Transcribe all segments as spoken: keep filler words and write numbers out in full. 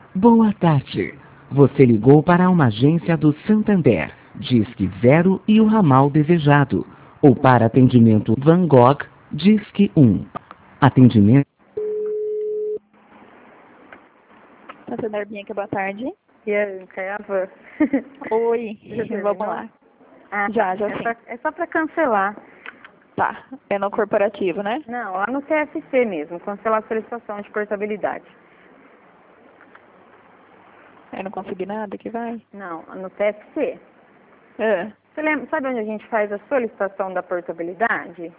Boa tarde. Você ligou para uma agência do Santander, Disque Zero e o ramal desejado. Ou para atendimento Van Gogh, Disque um. Atendimento... Santander Bianca, boa tarde. E aí, é a Van. Oi, Já terminou? vamos lá. Ah, Já, tá. já é sim. Pra, é só para cancelar. Tá, é no corporativo, né? Não, lá no C F C mesmo, cancelar a solicitação de portabilidade. Eu não consegui nada que vai? Não, no C F C. É. Você lembra, sabe onde a gente faz a solicitação da portabilidade?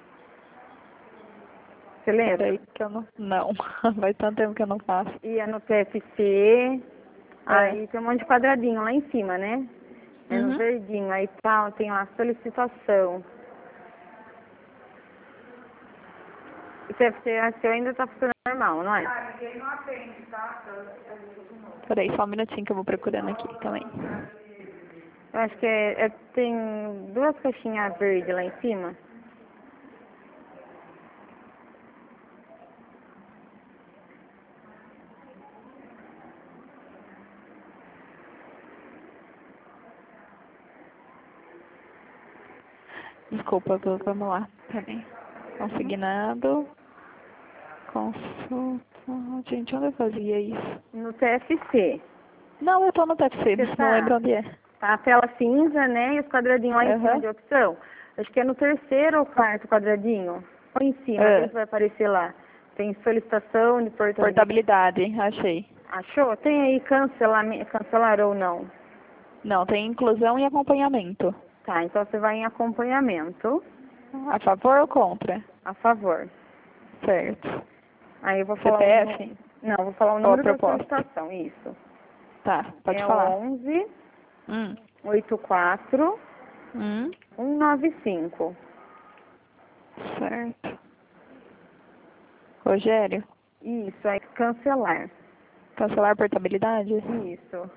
Você lembra? Peraí que eu não... Não, vai tanto tempo que eu não faço. Ia no C F C, aí tem um monte de quadradinho lá em cima, né? É no Uhum. verdinho, aí tá, tem lá solicitação. O C F C seu ainda tá funcionando normal, não é? Peraí, só um minutinho que eu vou procurando aqui também. Eu acho que é, é- tem duas caixinhas verdes lá em cima. Desculpa, tô- vamos lá. Peraí. Consignado. Consulta. Gente, onde eu fazia isso? No C F C. Não, eu tô no T F C, Você mas tá? não lembro onde é. Tá a tela cinza, né? E os quadradinhos lá em Aham. cima de opção. Acho que é no terceiro ou quarto quadradinho. Ou em cima, É. vê se vai aparecer lá. Tem solicitação de portabilidade. Portabilidade, achei. Achou? Tem aí cancelamento, cancelar ou não? Não, tem inclusão e acompanhamento. Tá, então você vai em acompanhamento. A favor ou contra? A favor. Certo. Aí eu vou falar C P o F? nu- Não, vou falar o Qual a número da proposta? solicitação, isso. Tá, pode é falar. onze, Hum. oitenta e quatro, Hum. cento e noventa e cinco. Certo. Rogério, Isso, aí cancelar. cancelar portabilidade? Isso.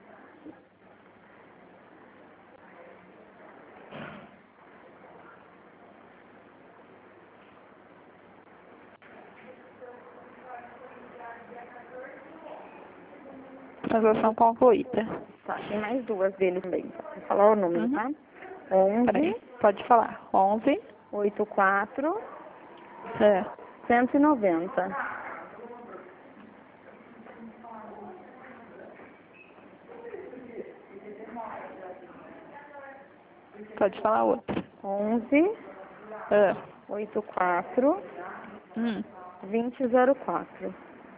Transação concluída. Tá, tem mais duas dele também. Vou falar o número, Uhum. tá? Peraí, onze, pode falar. onze. oitenta e quatro, É. cento e noventa. Pode falar outra. onze, É. oitenta e quatro, Hum. vinte zero quatro.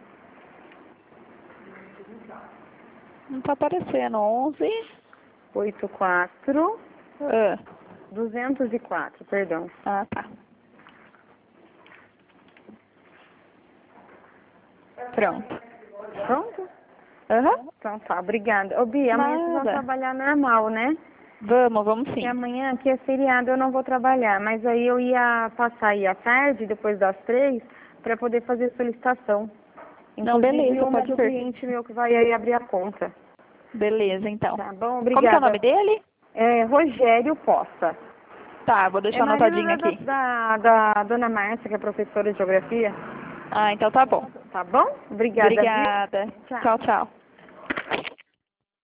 Não tá aparecendo. onze. oitenta e quatro, É. duzentos e quatro, perdão. Ah, tá. Pronto. Pronto? Aham. Então tá, obrigada. Ô Bia, amanhã vocês vão Nada. trabalhar normal, né? Vamos, vamos sim. E amanhã, que é feriado, eu não vou trabalhar, mas aí eu ia passar aí à tarde, depois das três, para poder fazer solicitação. Não, Inclusive, beleza, uma pode do ser. cliente meu que vai aí abrir a conta. Beleza, então. Tá bom? Como que é o Obrigada. nome dele? É Rogério Poça. Tá, vou É deixar marido anotadinho da, aqui. da, da dona Márcia, que é professora de geografia. Ah, então tá bom. Tá bom? Obrigada, viu? Obrigada. Tchau. Tchau, tchau.